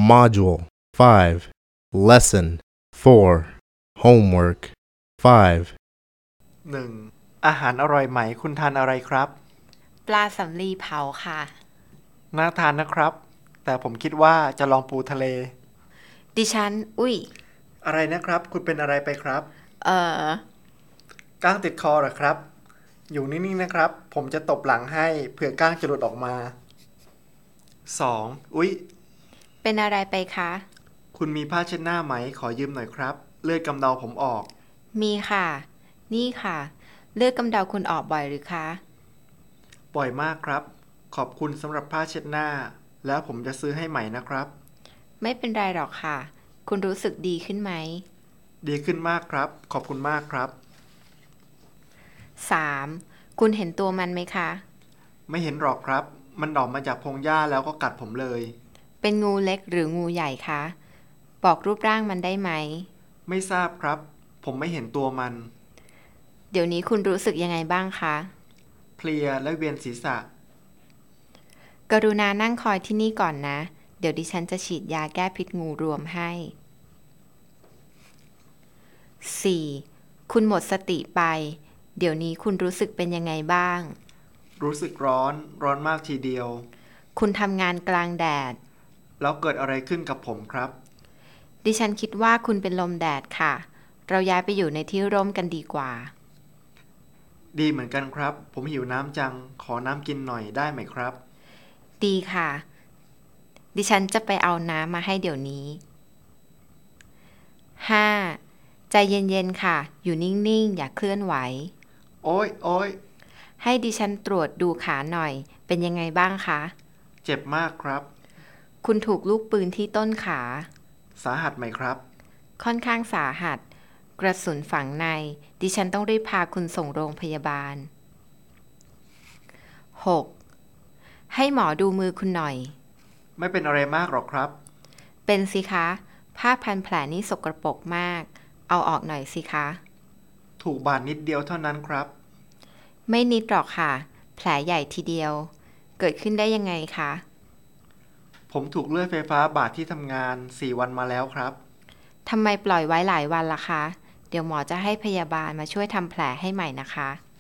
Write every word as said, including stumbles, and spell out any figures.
Module five Lesson four Homework five หนึ่งอาหารอร่อยไหมคุณทานอะไรครับปลาสำลีเผาค่ะน่าทานนะครับแต่ผมคิดว่าจะลองปูทะเลดิฉันอุ้ยอะไรนะครับคุณเป็นอะไรไปครับเอ่อก้างติดคอเหรอครับอยู่นิ่งๆนะครับผมจะตบหลังให้เผื่อก้างจะหลุดออกมาสองอุ๊ยเป็นอะไรไปคะคุณมีผ้าเช็ดหน้าไหมขอยืมหน่อยครับเลือดกำเดาผมออกมีค่ะนี่ค่ะเลือดกำเดาคุณออกบ่อยหรือคะบ่อยมากครับขอบคุณสำหรับผ้าเช็ดหน้าแล้วผมจะซื้อให้ใหม่นะครับไม่เป็นไรหรอกค่ะคุณรู้สึกดีขึ้นไหมดีขึ้นมากครับขอบคุณมากครับสามคุณเห็นตัวมันไหมคะไม่เห็นหรอกครับมันออกมาจากพงหญ้าแล้วก็กัดผมเลยเป็นงูเล็กหรืองูใหญ่คะบอกรูปร่างมันได้ไหมไม่ทราบครับผมไม่เห็นตัวมันเดี๋ยวนี้คุณรู้สึกยังไงบ้างคะเพลียและเวียนศีรษะกรุณานั่งคอยที่นี่ก่อนนะเดี๋ยวดิฉันจะฉีดยาแก้พิษงูรวมให้ สี่. คุณหมดสติไปเดี๋ยวนี้คุณรู้สึกเป็นยังไงบ้างรู้สึกร้อนร้อนมากทีเดียวคุณทำงานกลางแดดแล้วเกิดอะไรขึ้นกับผมครับดิฉันคิดว่าคุณเป็นลมแดดค่ะเราย้ายไปอยู่ในที่ร่มกันดีกว่าดีเหมือนกันครับผมหิวน้ำจังขอน้ำกินหน่อยได้ไหมครับดีค่ะดิฉันจะไปเอาน้ำมาให้เดี๋ยวนี้ ห้า. ใจเย็นๆค่ะอยู่นิ่งๆอย่าเคลื่อนไหวโอ๊ยโอ๊ยให้ดิฉันตรวจดูขาหน่อยเป็นยังไงบ้างคะเจ็บมากครับคุณถูกลูกปืนที่ต้นขาสาหัสไหมครับค่อนข้างสาหัสกระสุนฝังในดิฉันต้องรีบพาคุณส่งโรงพยาบาล หก. ให้หมอดูมือคุณหน่อยไม่เป็นอะไรมากหรอกครับเป็นสิคะผ้าพันแผลนี่สกปรกมากเอาออกหน่อยสิคะถูกบาดนิดเดียวเท่านั้นครับไม่นิดหรอกค่ะแผลใหญ่ทีเดียวเกิดขึ้นได้ยังไงคะผมถูกเลื่อยไฟฟ้าบาดที่ทำงานสี่วันมาแล้วครับทำไมปล่อยไว้หลายวันล่ะคะเดี๋ยวหมอจะให้พยาบาลมาช่วยทำแผลให้ใหม่นะคะ